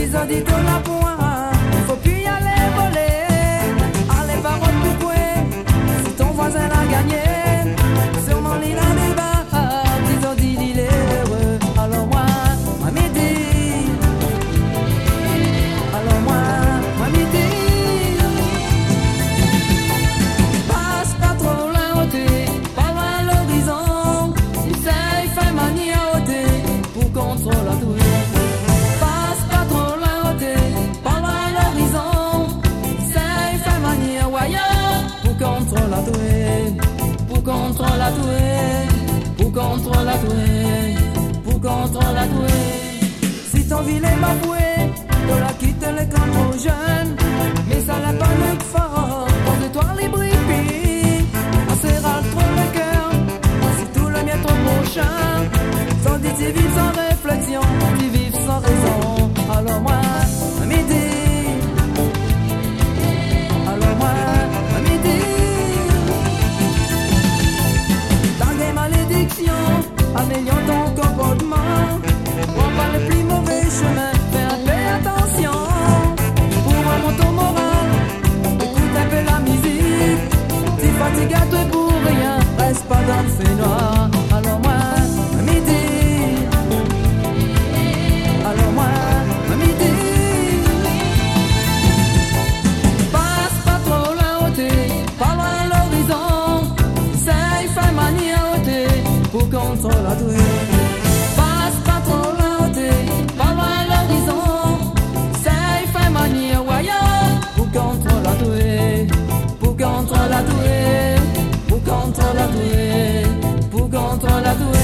Ils ont dit ton la point, il faut plus y aller voler. Allez, parole pour quoi? Si ton voisin l'a gagné, sûrement il a des bas. Ils ont dit il est heureux. Alors moi, midi. Alors moi, midi. Passe pas trop loin, ôté, pas loin l'horizon. Il sait, il fait manie à ôté pour contrôler la douille. Pour contre la douée, pour contre la douée, pour contre la douée. Si ton ville est bafoué, tu la quittes les camps trop jeunes. Mais ça n'a pas le fort, quand de toi les bripis. On serra trop le cœur, si tout le mien trop prochain. Sans dire tu vives sans réflexion, tu vives sans raison. Alors moi, à midi. Alors moi, à midi. Améliore ton comportement, prends pas le plus mauvais chemin, fais un peu attention. Pour remonter ton moral, écoute un peu la musique. Si fatigue à toi pour rien, reste pas dans le feu noir. Alors moi, à midi. Alors moi, à midi. Passe pas trop loin ôté, pas loin l'horizon. C'est fait manie à ôté pour contre la douée. Passe pas trop loin ôté, pas loin l'horizon. C'est fait manie à voyage pour contre la douée. Pour contre la douée, pour contre la douée, pour contre la douée.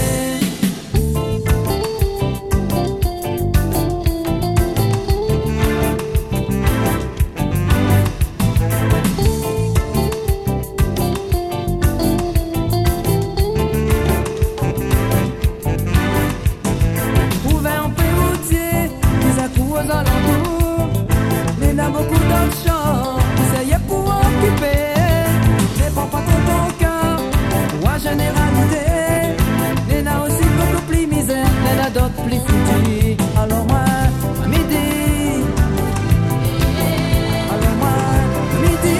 Plus foutu. Alors moi, à midi. Alors moi, à midi.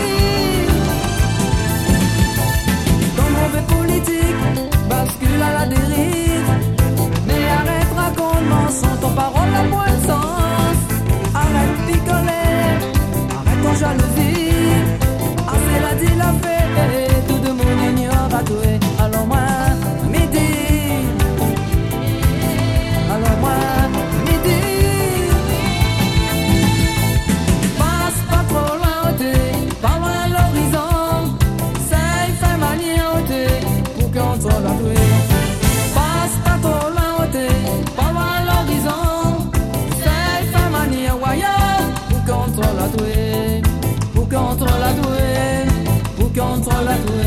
Ton mauvais politique bascule à la dérive. Mais arrête, raconte mensonge, ton parole n'a point de sens. Arrête picoler, arrête ton jalousie. Assez l'a dit, l'a fait, tout le monde ignore à toi. Alors moi, à midi. Alors moi, midi. Passe pas trop loin ôté, pas loin l'horizon. C'est fait manie à ôté, pour contre la douée. Passe pas trop loin ôté, pas loin l'horizon. C'est fait manie à voyage, pour contre la douée. Pour contre la douée, pour contre la douée.